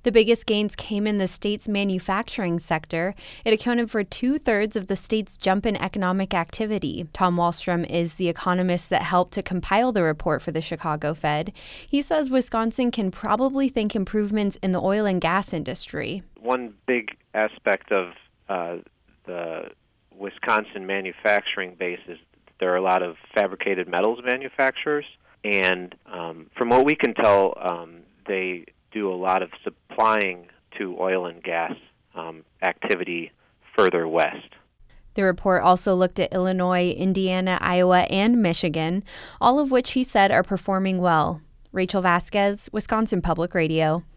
The biggest gains came in the state's manufacturing sector. It accounted for 2/3 of the state's jump in economic activity. Tom Wallstrom is the economist that helped to compile the report for the Chicago Fed. He says Wisconsin can probably thank improvements in the oil and gas industry. One big aspect of the Wisconsin manufacturing base is that there are a lot of fabricated metals manufacturers, and from what we can tell, they do a lot of supplying to oil and gas activity further west. The report also looked at Illinois, Indiana, Iowa, and Michigan, all of which he said are performing well. Rachel Vasquez, Wisconsin Public Radio.